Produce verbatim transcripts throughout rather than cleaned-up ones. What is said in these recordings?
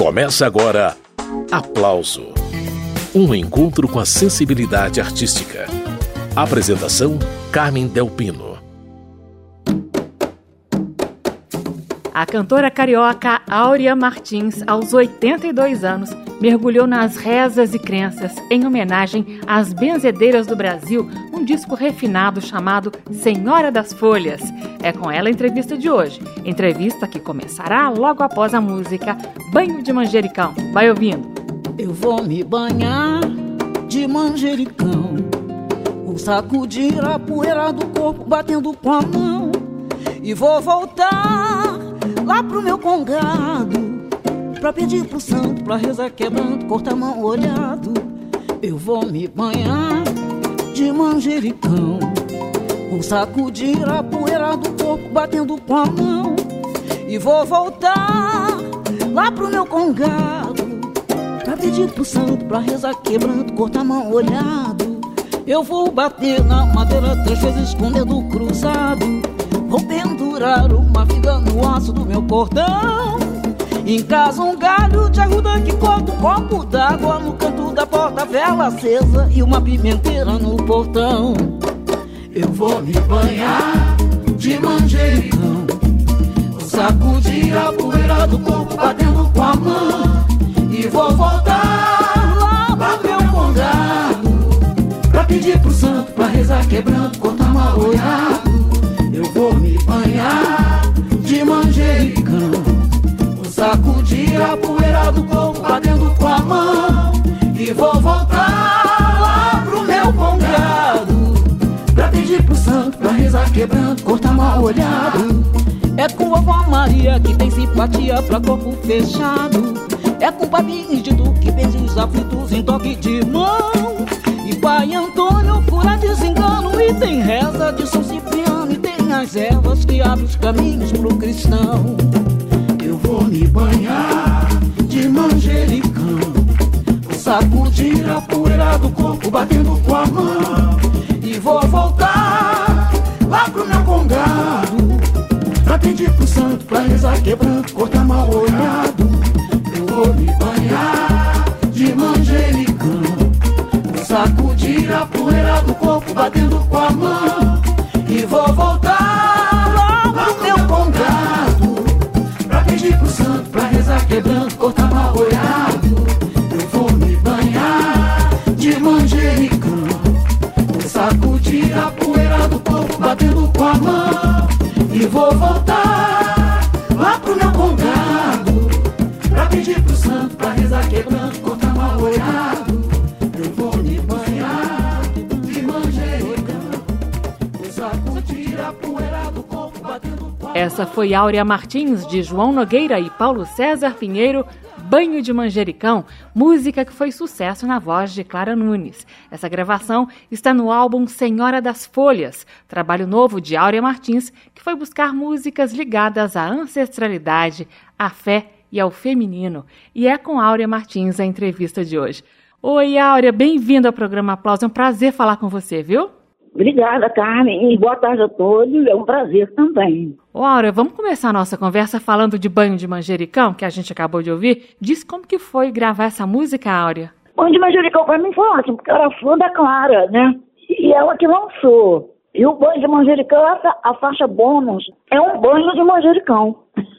Começa agora Aplauso, um encontro com a sensibilidade artística. Apresentação Carmen Del Pino. A cantora carioca Áurea Martins, aos oitenta e dois anos, mergulhou nas rezas e crenças em homenagem às benzedeiras do Brasil, um disco refinado chamado Senhora das Folhas. É com ela a entrevista de hoje, entrevista que começará logo após a música Banho de Manjericão. Vai ouvindo. Eu vou me banhar de manjericão, vou sacudir a poeira do corpo batendo com a mão e vou voltar lá pro meu congado pra pedir pro santo, pra rezar quebrando, cortar mão olhado. Eu vou me banhar de manjericão, vou sacudir a poeira do corpo batendo com a mão e vou voltar lá pro meu congado pra pedir pro santo, pra rezar quebrando, cortar mão olhado. Eu vou bater na madeira três vezes com o dedo cruzado, vou pendurar uma figa no aço do meu cordão, em casa um galho de arruda que corta um copo d'água no canto da porta, vela acesa e uma pimenteira no portão. Eu vou me banhar de manjericão, vou sacudir a poeira do corpo batendo com a mão e vou voltar lá pro meu congado pra pedir pro santo, pra rezar quebrando, cortar mal olhado. Eu vou me banhar de manjericão, vou sacudir a poeira do corpo batendo com a mão e vou voltar lá pro meu congado pra pedir pro santo, pra rezar quebrando, cortar mal olhado. É com vovó Maria que tem simpatia pra corpo fechado, é com papi Índido que benze os aflitos em toque de mão, e pai Antônio cura desengano e tem reza de São Cipriano, e tem as ervas que abrem os caminhos pro cristão. Eu vou me banhar de manjericão, vou sacudir a poeira do corpo batendo com a mão e vou voltar lá pro meu congado pra pedir pro santo, pra rezar quebrando, cortar mal olhado. Eu vou me banhar de manjericão, vou sacudir a poeira do corpo batendo com a mão e vou voltar lá pro meu congado pra pedir pro santo, pra rezar quebrando, cortar mal olhado. Eu vou me banhar de manjericão, vou sacudir a poeira do corpo batendo com a mão e vou voltar lá pro meu congado pra pedir pro santo, pra rezar quebrando, cortar mal olhado. Eu vou me banhar de manjericão, vou sacudir a poeira do corpo batendo com a mão. Essa foi Áurea Martins, de João Nogueira e Paulo César Pinheiro, Banho de Manjericão, música que foi sucesso na voz de Clara Nunes. Essa gravação está no álbum Senhora das Folhas, trabalho novo de Áurea Martins, que foi buscar músicas ligadas à ancestralidade, à fé e ao feminino. E é com Áurea Martins a entrevista de hoje. Oi, Áurea, bem-vinda ao programa Aplauso. É um prazer falar com você, viu? Obrigada, Carmen, e boa tarde a todos, é um prazer também. Ô, Áurea, vamos começar a nossa conversa falando de Banho de Manjericão, que a gente acabou de ouvir. Diz como que foi gravar essa música, Áurea? Banho de Manjericão para mim foi ótimo, porque eu era fã da Clara, né? E ela que lançou. E o Banho de Manjericão, essa, a faixa bônus, é um banho de manjericão.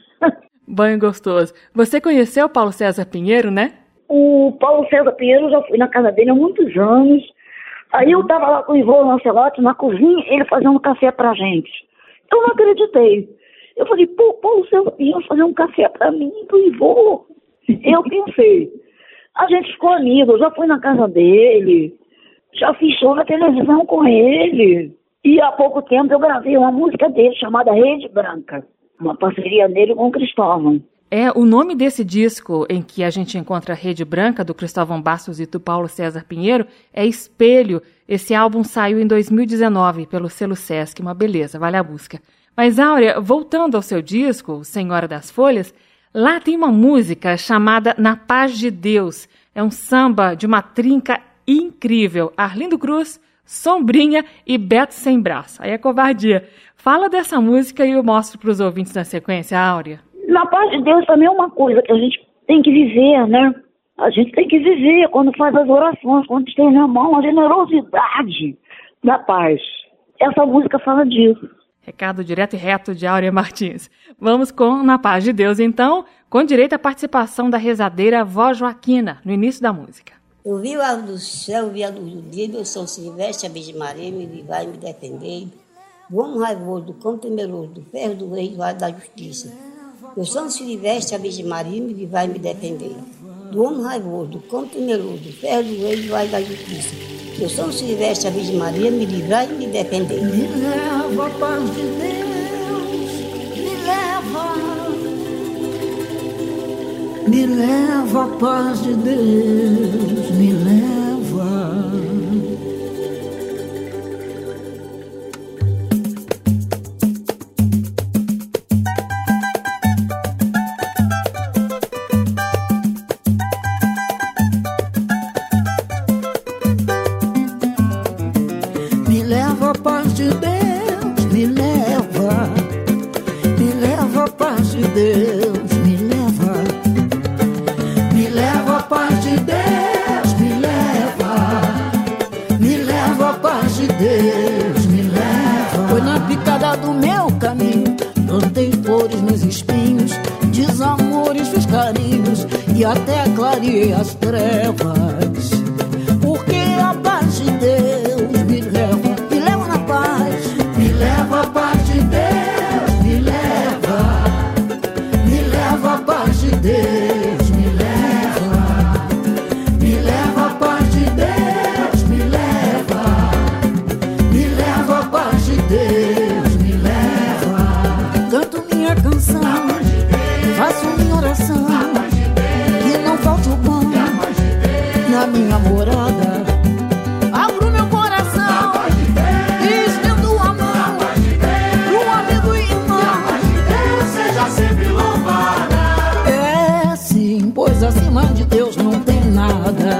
Banho gostoso. Você conheceu o Paulo César Pinheiro, né? O Paulo César Pinheiro, eu já fui na casa dele há muitos anos. Aí eu tava lá com o Ivo Lancelotti na cozinha, ele fazendo café pra gente. Eu não acreditei. Eu falei, pô, Paulo César Pinheiro fazer um café pra mim, pro Ivo. Eu pensei. A gente ficou amigo, eu já fui na casa dele, já fiz show na televisão com ele. E há pouco tempo eu gravei uma música dele chamada Rede Branca, uma parceria dele com o Cristóvão. É, o nome desse disco em que a gente encontra a Rede Branca, do Cristóvão Bastos e do Paulo César Pinheiro, é Espelho. Esse álbum saiu em dois mil e dezenove pelo selo Sesc, uma beleza, vale a busca. Mas, Áurea, voltando ao seu disco, Senhora das Folhas, lá tem uma música chamada Na Paz de Deus. É um samba de uma trinca incrível. Arlindo Cruz, Sombrinha e Beto Sem Braço. Aí é covardia. Fala dessa música e eu mostro para os ouvintes na sequência, Áurea. Na Paz de Deus também é uma coisa que a gente tem que viver, né? A gente tem que viver quando faz as orações, quando tem na mão a generosidade da paz. Essa música fala disso. Recado direto e reto de Áurea Martins. Vamos com Na Paz de Deus, então, com direito à participação da rezadeira Vó Joaquina, no início da música. Eu vi a luz do céu, vi a luz do dia, meu São Silvestre, a Virgem Maria, me livrar e me defender. Do homem raivoso, do cão temeroso, do ferro do rei, do lado da justiça. Meu São Silvestre, a Virgem Maria, me livrar e me defender. Do homem raivoso, do cão temeroso, do ferro do rei, do lado da justiça. Meu São Silvestre, a Virgem Maria, me livrar e me defender. Me leva, paz de Deus, me leva. Me leva, paz de Deus, me leva. Me leva, paz de Deus, me leva. Me leva, paz de Deus, me leva. Me leva, paz de Deus, me leva. Me leva, paz de Deus, me leva. Foi na picada do meu caminho, plantei flores nos espinhos, desamores fiz carinhos e até clareei as trevas. Porque a paz de Deus me leva, me leva na paz. Me leva, a paz de Deus, me leva. Me leva, a paz de Deus, me leva. Me leva, a paz de Deus, me leva. Me leva, a paz de Deus, me leva. Canto minha canção, faço minha oração, que não falte o pão na minha morada. Abro meu coração e estendo a mão pro amigo e irmão. Deus seja sempre louvada. É sim, pois acima de Deus não tem nada.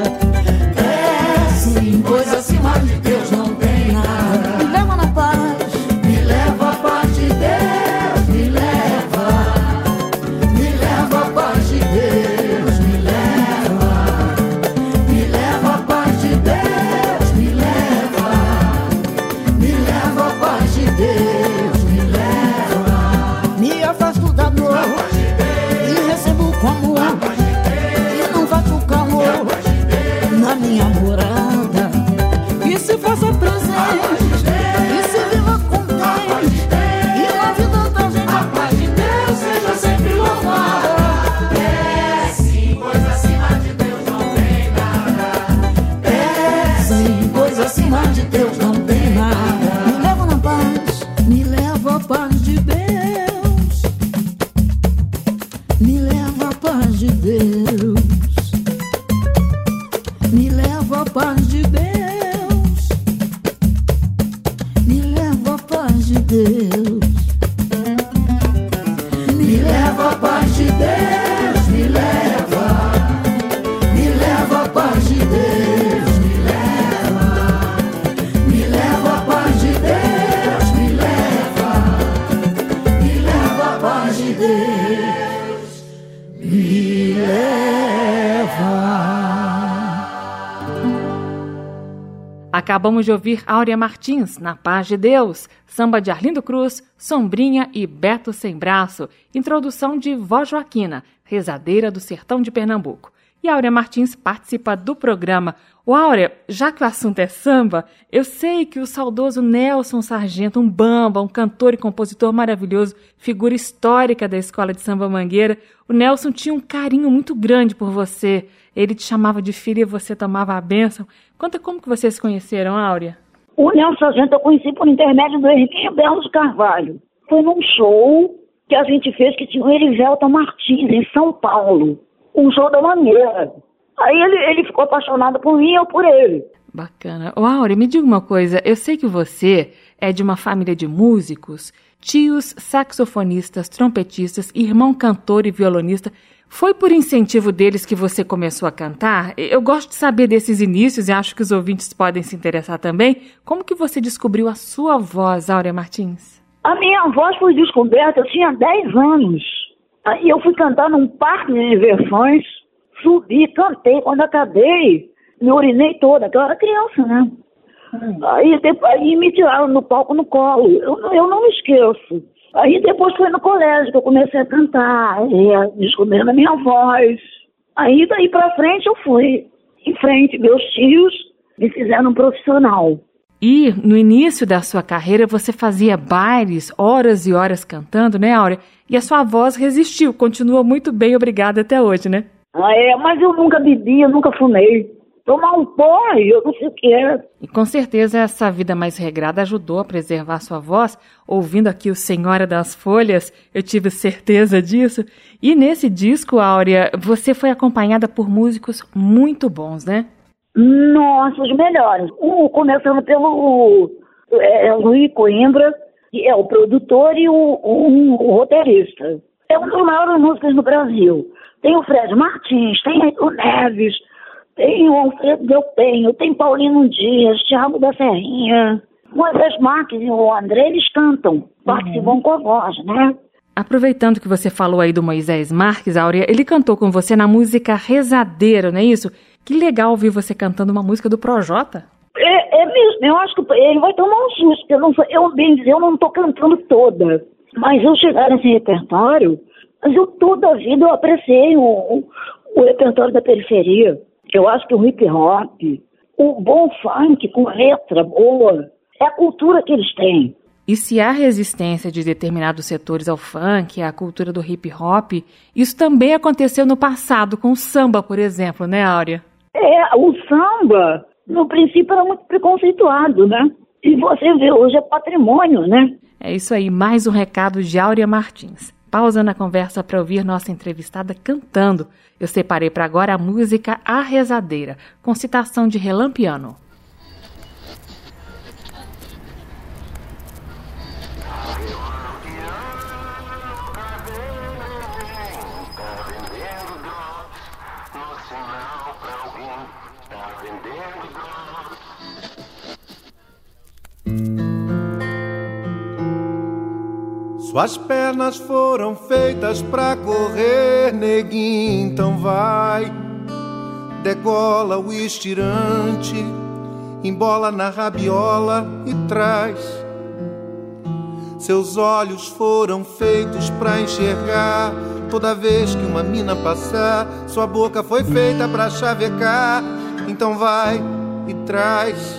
É sim, pois acima de Deus não tem nada. Me leva na paz, me leva a paz de Deus, me leva. Me leva a paz de Deus, me leva. Me leva a paz de Deus, me leva. Me leva a paz de Deus, me leva. Me afasto da dor e recebo com amor. E não faço o calor na minha morada. Que se faça presente e se viva contente. E na vida da gente a paz de Deus seja sempre louvada. É sim, pois acima de Deus não tem nada. É sim, pois acima de Deus não tem nada. Me leva na paz, me leva a paz de Deus. Me leva a paz de Deus. Me leva a paz de Deus. Me leva a paz de Deus. Me leva a paz de Deus, me leva. Me leva a paz de Deus, me leva. Me leva a paz de Deus, me leva. Me leva a paz de Deus, me leva. Acabamos de ouvir Áurea Martins, Na Paz de Deus, samba de Arlindo Cruz, Sombrinha e Beto Sem Braço, introdução de Vó Joaquina, rezadeira do sertão de Pernambuco. E Áurea Martins participa do programa. Ô Áurea, já que o assunto é samba, eu sei que o saudoso Nelson Sargento, um bamba, um cantor e compositor maravilhoso, figura histórica da Escola de Samba Mangueira, o Nelson tinha um carinho muito grande por você. Ele te chamava de filha e você tomava a bênção. Conta como que vocês se conheceram, Áurea. O Nelson Sargento eu conheci por intermédio do Herminho Belo de Carvalho. Foi num show que a gente fez que tinha o Erivelton Martins, em São Paulo. Um show da Mangueira. Aí ele, ele ficou apaixonado por mim e eu por ele. Bacana. Ô, Áurea, me diga uma coisa. Eu sei que você é de uma família de músicos, tios saxofonistas, trompetistas, irmão cantor e violonista. Foi por incentivo deles que você começou a cantar? Eu gosto de saber desses inícios e acho que os ouvintes podem se interessar também. Como que você descobriu a sua voz, Áurea Martins? A minha voz foi descoberta, eu tinha dez anos. Aí eu fui cantar num parque de diversões, subi, cantei. Quando acabei, me urinei toda, que eu era criança, né? Hum. Aí, depois, aí me tiraram no palco no colo. Eu, eu não me esqueço. Aí depois foi no colégio que eu comecei a cantar, descobrindo a minha voz. Aí daí pra frente eu fui em frente. Meus tios me fizeram um profissional. E no início da sua carreira você fazia bailes, horas e horas cantando, né, Áurea? E a sua voz resistiu, continua muito bem, obrigada até hoje, né? Ah, é, mas eu nunca bebi, eu nunca fumei. Tomar um pó, eu não sei o que é. E com certeza essa vida mais regrada ajudou a preservar sua voz. Ouvindo aqui o Senhora das Folhas, eu tive certeza disso. E nesse disco, Áurea, você foi acompanhada por músicos muito bons, né? Nossa, os melhores. Um, começando pelo é, Luiz Coimbra, que é o produtor e o, um, o roteirista. É um dos maiores músicos do Brasil. Tem o Fred Martins, tem o Neves, tem o Alfredo Del Penho, tem Paulino Dias, Thiago da Serrinha, Moisés Marques e o André, eles cantam, participam uhum. com a voz, né? Aproveitando que você falou aí do Moisés Marques, Áurea, ele cantou com você na música Rezadeira, não é isso? Que legal ouvir você cantando uma música do Projota. É, é mesmo, eu acho que ele vai tomar um susto, eu, não, eu bem dizer, eu não estou cantando toda, mas eu chegar nesse repertório, mas eu toda a vida eu apreciei o, o, o repertório da periferia. Eu acho que o hip hop, o bom funk com letra boa, é a cultura que eles têm. E se há resistência de determinados setores ao funk, à cultura do hip hop, isso também aconteceu no passado, com o samba, por exemplo, né, Áurea? É, o samba, no princípio, era muito preconceituado, né? E você vê, hoje é patrimônio, né? É isso aí, mais um recado de Áurea Martins. Pausa na conversa para ouvir nossa entrevistada cantando. Eu separei para agora a música A Rezadeira, com citação de Relampiano. Suas pernas foram feitas pra correr, neguinho, então vai. Degola o estirante, embola na rabiola e traz. Seus olhos foram feitos pra enxergar. Toda vez que uma mina passar, sua boca foi feita pra chavecar. Então vai e traz.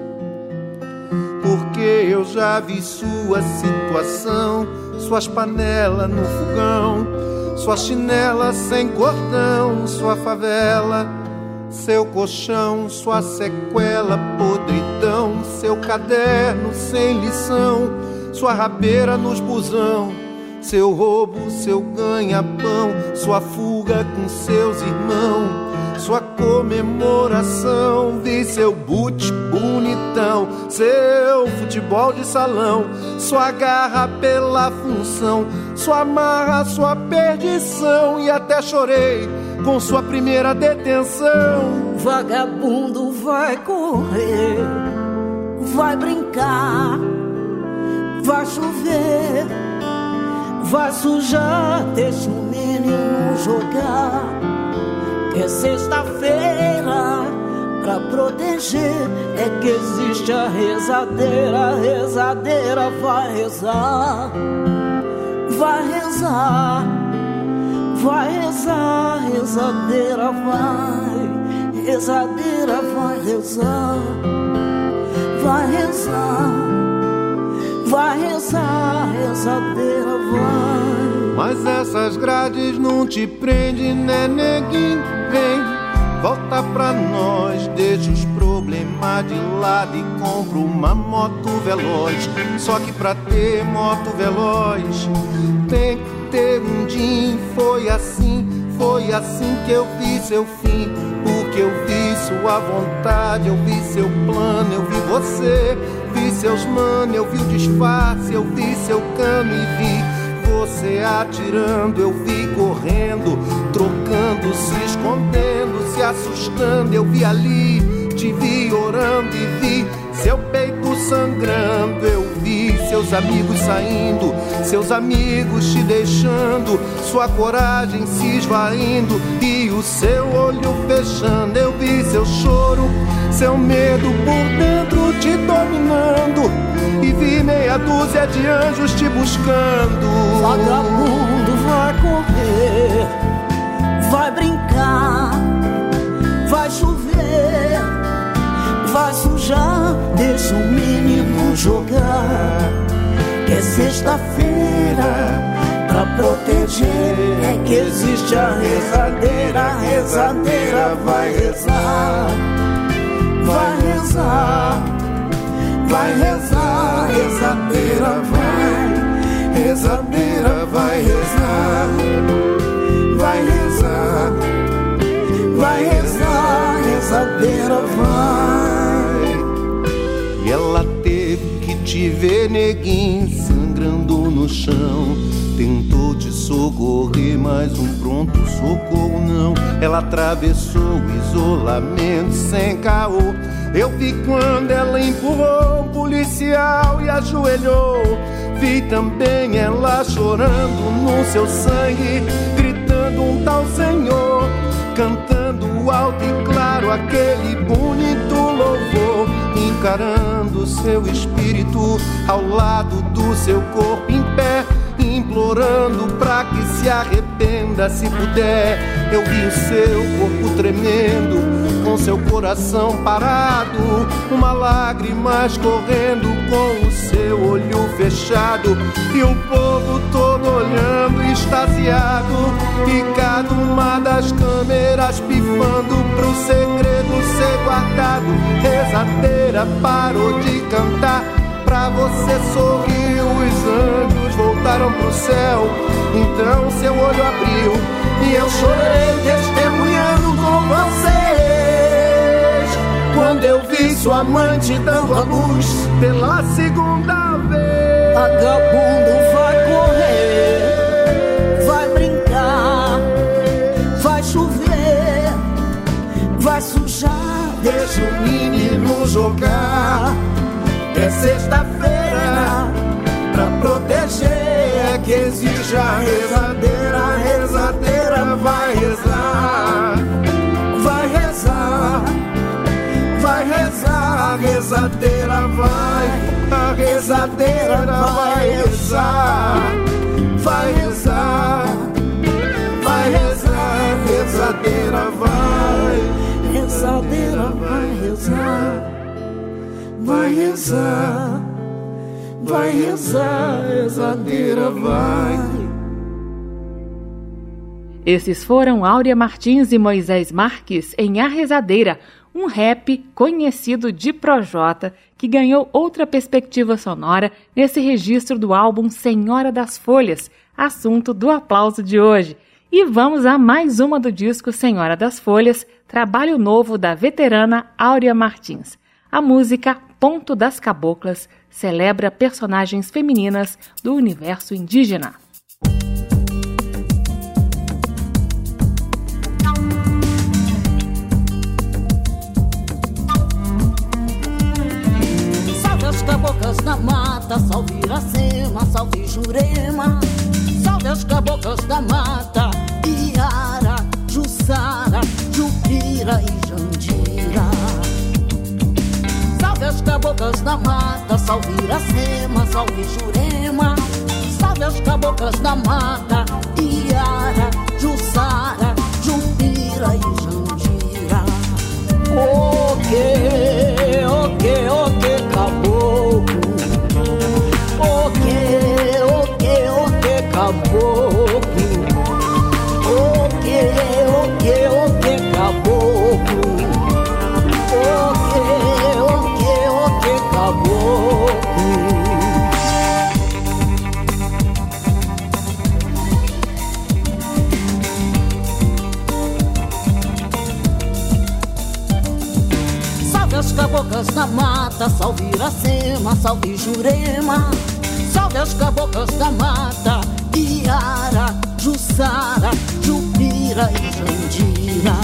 Porque eu já vi sua situação, suas panelas no fogão, sua chinela sem cordão, sua favela, seu colchão, sua sequela, podridão, seu caderno sem lição, sua rabeira nos busão, seu roubo, seu ganha-pão, sua fuga com seus irmãos, sua comemoração, vi seu boot bonitão, seu futebol de salão, sua garra pela função, sua marra, sua perdição, e até chorei com sua primeira detenção. Vagabundo vai correr, vai brincar, vai chover, vai sujar, deixa o menino jogar. É sexta-feira, pra proteger, é que existe a rezadeira. A rezadeira vai rezar, vai rezar, vai rezar, rezadeira vai, rezadeira vai rezar, vai rezar, vai rezar, rezadeira vai. Mas essas grades não te prendem, né, neguinho? Vem, volta pra nós, deixa os problemas de lado e compra uma moto veloz. Só que pra ter moto veloz tem que ter um din. Foi assim, foi assim que eu vi seu fim. Porque eu vi sua vontade, eu vi seu plano, eu vi você, vi seus mano, eu vi o disfarce, eu vi seu cano e vi você atirando, eu vi correndo, trocando, se escondendo, se assustando. Eu vi ali, te vi orando e vi seu peito sangrando. Eu vi seus seus amigos saindo, seus amigos te deixando, sua coragem se esvaindo e o seu olho fechando. Eu vi seu choro, seu medo por dentro te dominando e vi meia dúzia de anjos te buscando. Vagabundo vai correr, vai brincar, vai chover, vai sujar, deixa o menino jogar. Que é sexta-feira, pra proteger é que existe a rezadeira. A rezadeira vai rezar, vai rezar, vai rezar. Rezadeira vai, rezadeira vai rezar, vai rezar, vai rezar. Rezadeira vai. E ela teve que te ver, neguinho, sangrando no chão. Tentou te socorrer, mas um pronto socorro não. Ela atravessou o isolamento sem caô. Eu vi quando ela empurrou um policial e ajoelhou. Vi também ela chorando no seu sangue, gritando um tal Senhor, cantando alto e claro aquele bonito louvor, encarando seu espírito ao lado do seu corpo em pé, implorando pra que se arrependa se puder. Eu vi o seu corpo tremendo, com seu coração parado, uma lágrima escorrendo com o seu olho fechado, e o povo todo olhando extasiado, e cada uma das câmeras pifando pro segredo ser guardado. Rezadeira parou de cantar, pra você sorrir, os anjos voltaram pro céu. Então seu olho abriu e eu chorei testemunhando com vocês, quando eu vi sua amante dando a luz pela segunda vez. Vagabundo vai correr, vai brincar, vai chover, vai sujar, deixa o menino jogar. É sexta-feira, pra proteger é que exige a rezadeira. A rezadeira vai rezar, vai rezar, vai rezar. A rezadeira vai, a rezadeira vai rezar, vai rezar, vai rezar. A rezadeira vai, rezadeira vai rezar, vai rezar, vai rezar, rezadeira vai. Esses foram Áurea Martins e Moisés Marques em A Rezadeira, um rap conhecido de Projota, que ganhou outra perspectiva sonora nesse registro do álbum Senhora das Folhas, assunto do aplauso de hoje. E vamos a mais uma do disco Senhora das Folhas, trabalho novo da veterana Áurea Martins. A música Ponto das Caboclas celebra personagens femininas do universo indígena. Salve as caboclas na mata, salve Iracema, salve Jurema. Salve as caboclas da mata, Iara, Jussara, Jupira e Jandira. Salve as caboclas da mata, salve Iracema, salve Jurema. Salve as caboclas da mata, Iara, Jussara, Jupira e Jandira. O que, o que, o que, caboclo. O que, o que, o que, caboclo. O que, o que, o que, caboclo. O que, o que, o que, caboclo. Salve as caboclas da mata, salve Iracema, salve Jurema. Salve as caboclas da mata, Iara, Jussara, Jupira e Jandira.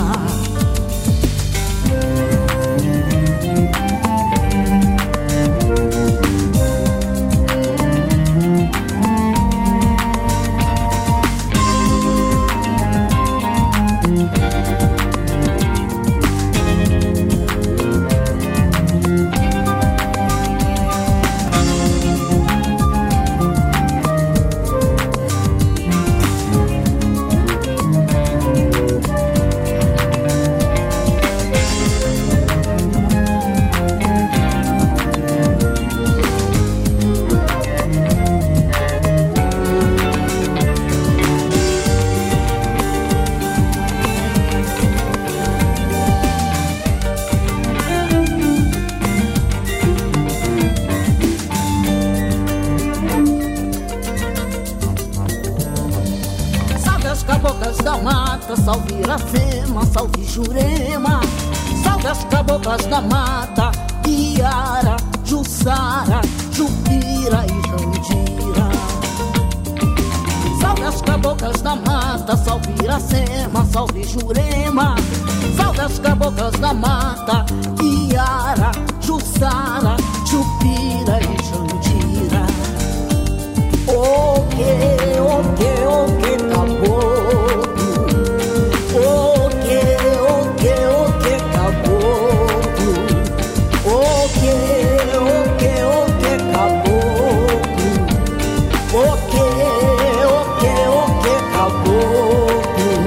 salve Iracema, salve Jurema, salve as caboclas da mata, Iara, Jussara, Jupira e Jandira. Salve as caboclas da mata, salve Iracema, salve Jurema, salve as caboclas da mata, Iara, Jussara, Jupira e Jandira. O que, o que, o que caboclo, o que, o que, o que caboclo, o que, o que, o que caboclo, o que, o que, o que caboclo.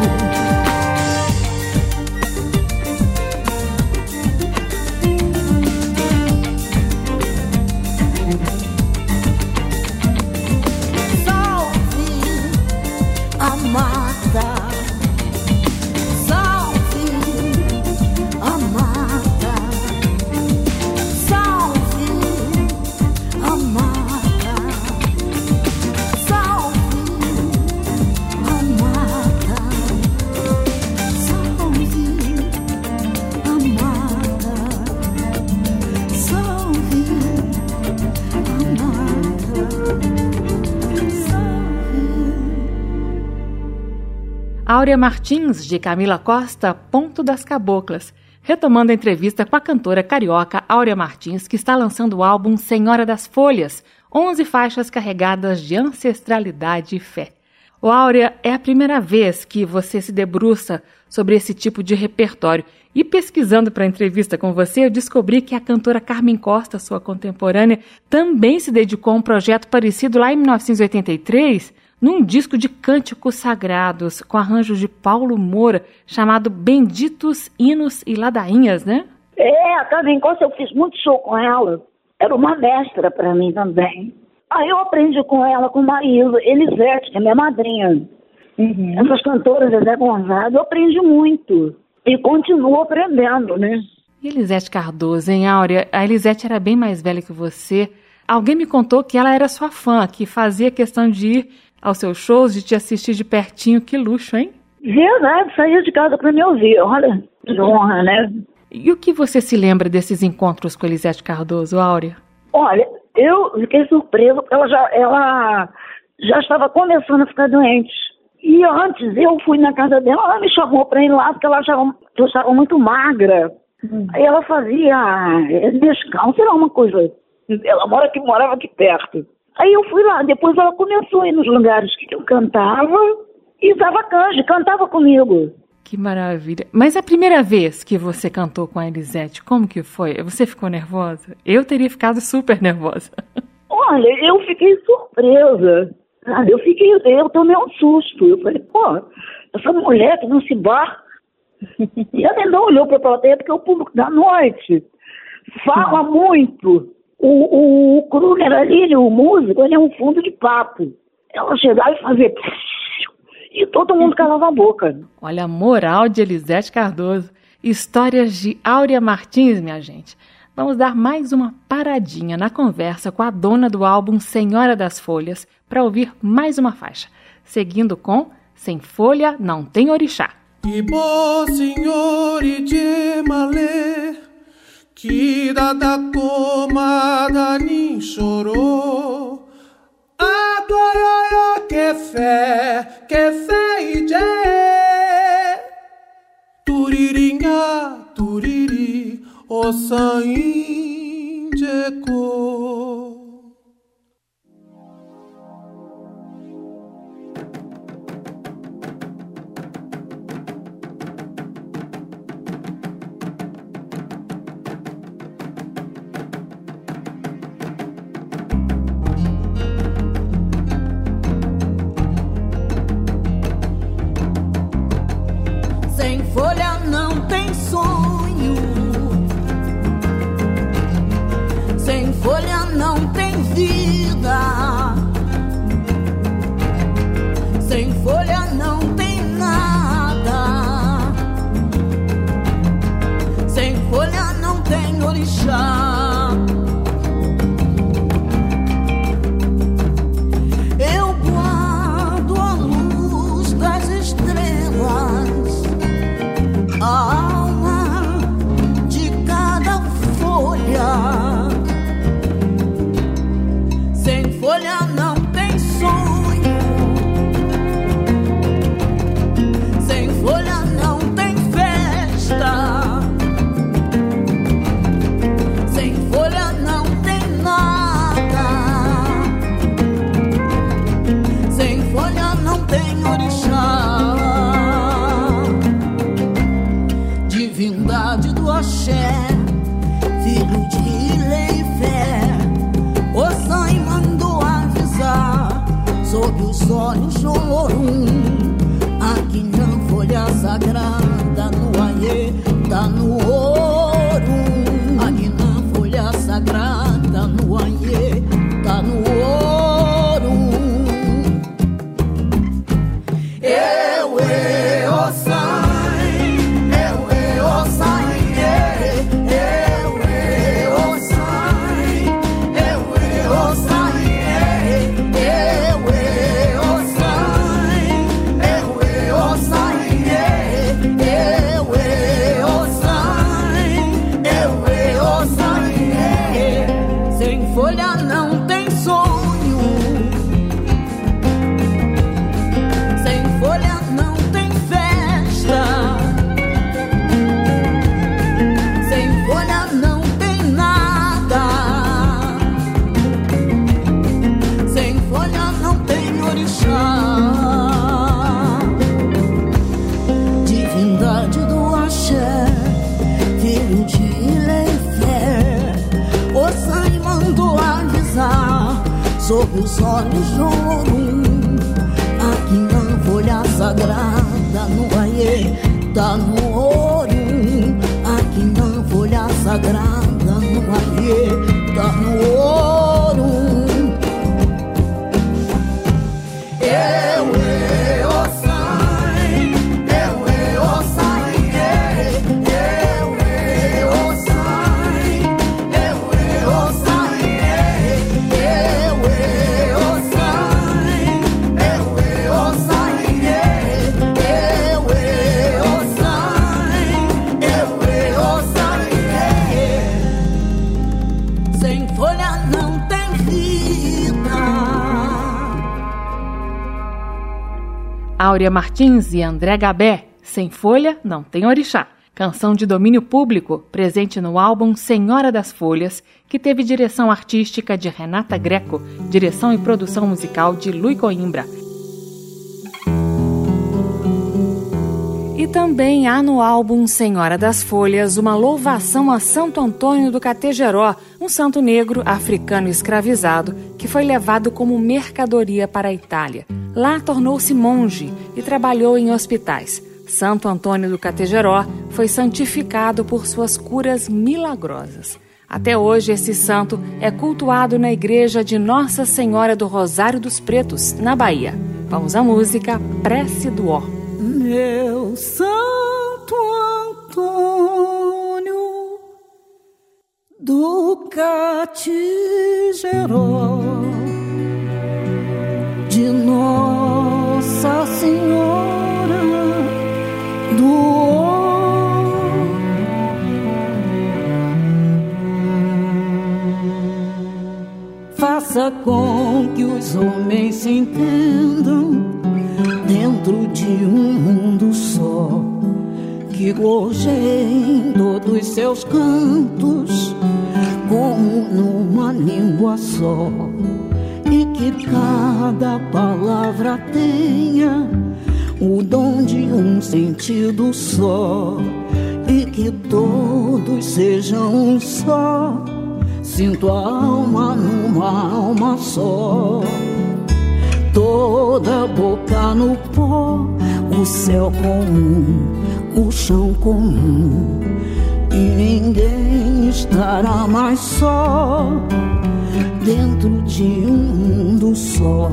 Áurea Martins, de Camila Costa, Ponto das Caboclas, retomando a entrevista com a cantora carioca Áurea Martins, que está lançando o álbum Senhora das Folhas, onze faixas carregadas de ancestralidade e fé. Ô Áurea, é a primeira vez que você se debruça sobre esse tipo de repertório. E pesquisando para a entrevista com você, eu descobri que a cantora Carmen Costa, sua contemporânea, também se dedicou a um projeto parecido lá em mil novecentos e oitenta e três, num disco de cânticos sagrados, com arranjos de Paulo Moura, chamado Benditos Hinos e Ladainhas, né? É, a Carmen Costa, eu fiz muito show com ela. Era uma mestra para mim também. Aí eu aprendi com ela, com Maísa, Elisete, que é minha madrinha. Uhum. Essas cantoras, Zezé Gonzaga, eu aprendi muito. E continuo aprendendo, né? E Elisete Cardoso, hein, Áurea? A Elisete era bem mais velha que você. Alguém me contou que ela era sua fã, que fazia questão de ir aos seus shows, de te assistir de pertinho. Que luxo, hein? Verdade, saía de casa para me ouvir. Olha, que honra, né? E o que você se lembra desses encontros com Elisete Cardoso, Áurea? Olha, eu fiquei surpresa, porque ela já, ela já estava começando a ficar doente. E antes, eu fui na casa dela, ela me chamou para ir lá, porque ela achava que eu estava muito magra. Hum. Aí ela fazia Nescau, sei lá, uma coisa. Ela mora aqui, morava aqui perto. Aí eu fui lá, depois ela começou a ir nos lugares que eu cantava e dava canja, cantava comigo. Que maravilha. Mas a primeira vez que você cantou com a Elisete, como que foi? Você ficou nervosa? Eu teria ficado super nervosa. Olha, eu fiquei surpresa. Eu fiquei, eu tomei um susto. Eu falei, pô, essa mulher que não se barra. E ela ainda olhou para a plateia, porque o público da noite fala muito. O, o, o Kruger ali, o músico, ele é um fundo de papo. Ela chegava e fazia... E todo mundo calava a boca. Olha a moral de Elisete Cardoso. Histórias de Áurea Martins, minha gente. Vamos dar mais uma paradinha na conversa com a dona do álbum Senhora das Folhas para ouvir mais uma faixa. Seguindo com Sem Folha Não Tem Orixá. Ibo senhori de malê, que da comada nem chorou. Agora que fé, que fé e jé. Turiringa, turiri, o sain de cor. Folha não tem sonho, sem folha Jolorum, aqui na folha sagrada, no aie, tá no ouro. Aqui na folha sagrada, no aie, tá no ouro. Eu, eu, oh, sai, eu, eu, oh, sai, eu, eu, oh, sai, eu, eu, oh, sai, eu, eu, oh, sai, eu, eu, oh, sai, eu, eu, oh, sai, eu, eu, oh, sai. Sem folha não tem sonho, sem folha não tem festa, sem folha não tem nada, sem folha não tem orixá. Divindade do axé, filho de Ileifé, Ossan mandou avisar sobre os olhos de Olorum. Aqui na folha sagrada, no aie, tá no ouro. Aqui na folha sagrada, no aie, tá no ouro. Eu, eu, oh, sai, eu, eu, oh, sai, eu, eu, oh, sai, eu, eu, oh, sai, eu, eu, oh, sai, eu, eu, oh, sai, eu, eu, oh, sai, eu, eu, oh, sai. Sem folha não tem vida. Áurea Martins e André Gabé, Sem Folha, Não Tem Orixá. Canção de domínio público, presente no álbum Senhora das Folhas, que teve direção artística de Renata Greco, direção e produção musical de Lui Coimbra. E também há no álbum Senhora das Folhas uma louvação a Santo Antônio do Categeró, um santo negro africano escravizado que foi levado como mercadoria para a Itália. Lá tornou-se monge e trabalhou em hospitais. Santo Antônio do Categeró foi santificado por suas curas milagrosas. Até hoje, esse santo é cultuado na igreja de Nossa Senhora do Rosário dos Pretos, na Bahia. Vamos à música Prece do Ó. Meu Santo Antônio do Categeró, de Nossa Senhora do Ó, faça com que os homens se entendam dentro de um mundo só, que gorjeiem todos seus cantos como numa língua só, e que cada palavra tenha o dom de um sentido só, e que todos sejam um só. Sinto a alma numa alma só, toda boca no pó, o céu comum, o chão comum, e ninguém estará mais só dentro de um mundo só.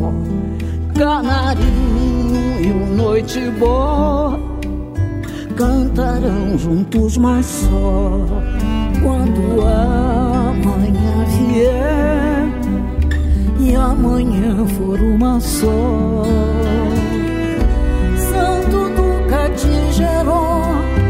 Canarinho e o noite-bó cantarão juntos, mas só quando a manhã vier e amanhã for uma só. Santo do Categeró,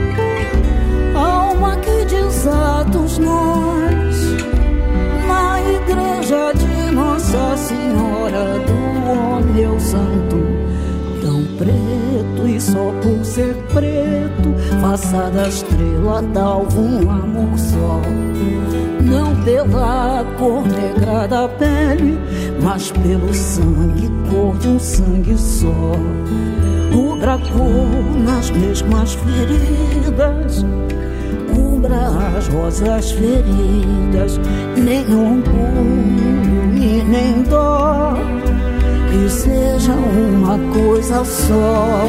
alma que desatos nós, na igreja de Nossa Senhora do Ó, meu santo, tão preto e só por ser preto, faça da estrela d'alva um amor só. Não pela cor negra da pele, mas pelo sangue, cor de um sangue só. Cubra a cor nas mesmas feridas, cubra as rosas feridas, nem orgulho e nem dó, e seja uma coisa só.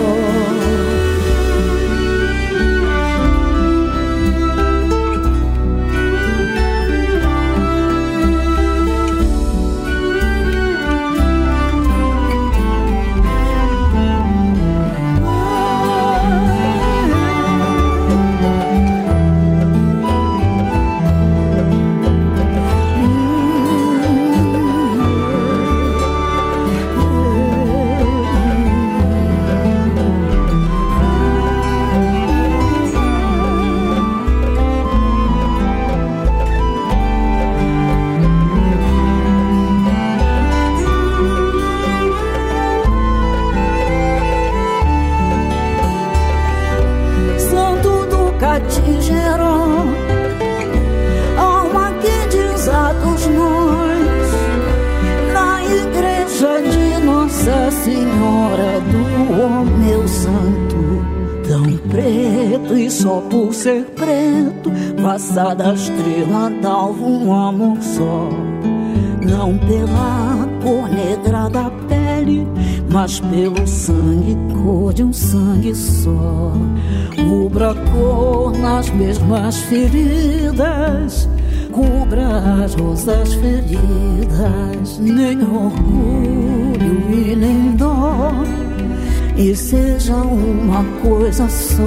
Alma que desatos nós, na igreja de Nossa Senhora do Ó meu Santo, tão preto e só por ser preto, passada a estrela d'alva um amor só. Não pela cor negra da pele, mas pelo sangue, cor de um sangue só. Cubra a cor nas mesmas feridas, cubra as rosas feridas, nem orgulho e nem dó, e seja uma coisa só.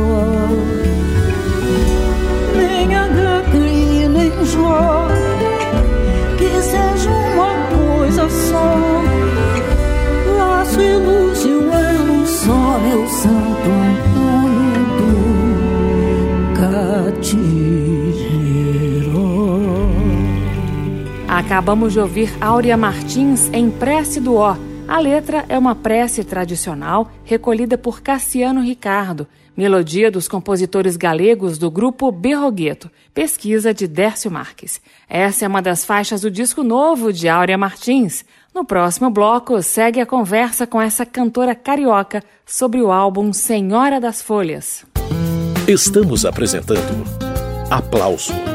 Nem Agatha e nem Jó, que seja uma coisa só. Laço e luz e o elo só, meu Santo Antônio do Catiró. Acabamos de ouvir Áurea Martins em Prece do Ó. A letra é uma prece tradicional recolhida por Cassiano Ricardo, melodia dos compositores galegos do grupo Berrogueto, pesquisa de Dércio Marques. Essa é uma das faixas do disco novo de Áurea Martins. No próximo bloco, segue a conversa com essa cantora carioca sobre o álbum Senhora das Folhas. Estamos apresentando Aplauso